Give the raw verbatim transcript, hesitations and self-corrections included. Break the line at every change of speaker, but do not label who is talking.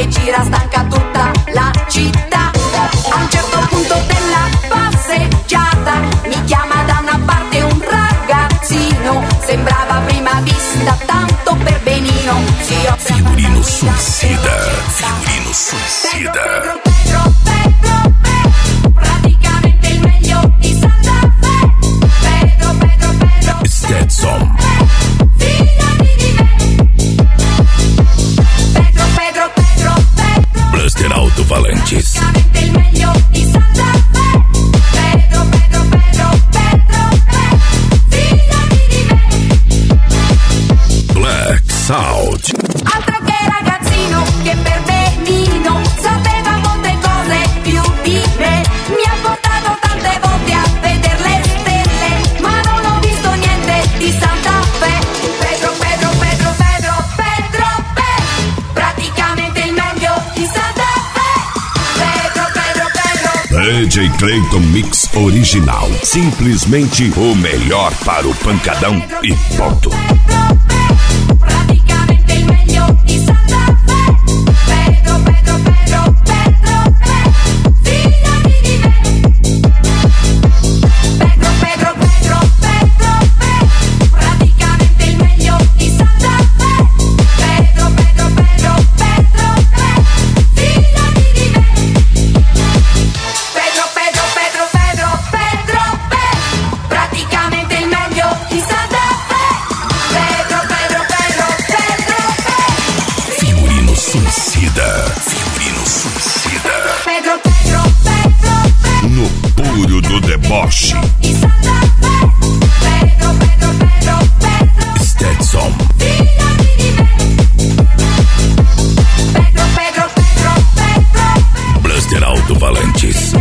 che gira stanca tutta la città. A un certo punto della passeggiata mi chiama da una parte un ragazzino, sembrava a prima vista tanto per benino.
Figurino suicida, figurino suicida.
Pedro, Pedro, Pedro, Pedro, praticamente il meglio di Santa Fe. Pedro, Pedro, Pedro,
Stetson,
fidati di me. Pedro, Pedro, Pedro, Pedro,
Blaster Auto Valentis,
praticamente il meglio di Santa Fe. Pedro, Pedro, Pedro, Pedro, fidati di me.
Black South.
Altro che ragazzino che per benino sapeva molte cose più di me. Mi ha portato tante volte a vedere le stelle, ma non ho visto niente di Santa Fe. Pedro, Pedro, Pedro, Pedro, Pedro, Pedro, praticamente il meglio di Santa Fe. Pedro, Pedro, Pedro,
D J Clayton Mix Original. Simplesmente o melhor para o pancadão e ponto.
Pedro, Pedro, praticamente il meglio di Santa Fe. Pedro, Pedro, Pedro, Pedro, Pedro, fidati di me. Pedro, Pedro, Pedro, Pedro, Pedro, praticamente il meglio di Santa Fe. Pedro, Pedro, Pedro, Pedro, Pedro, fidati di me. Pedro, Pedro, Pedro, Pedro, Pedro, Pedro, praticamente il meglio di Santa Fe. Pedro, Pedro, Pedro, Pedro, Pedro,
Figurino suicida, figurino suicida.
Pedro, Pedro, Pedro, Pedro,
No puro do deboche.
di Santa Fe. Pedro, Pedro, Pedro, Pedro,
Stetson,
fidati di me. Pedro, Pedro, Pedro, Pedro,
Blaster Auto Valentis,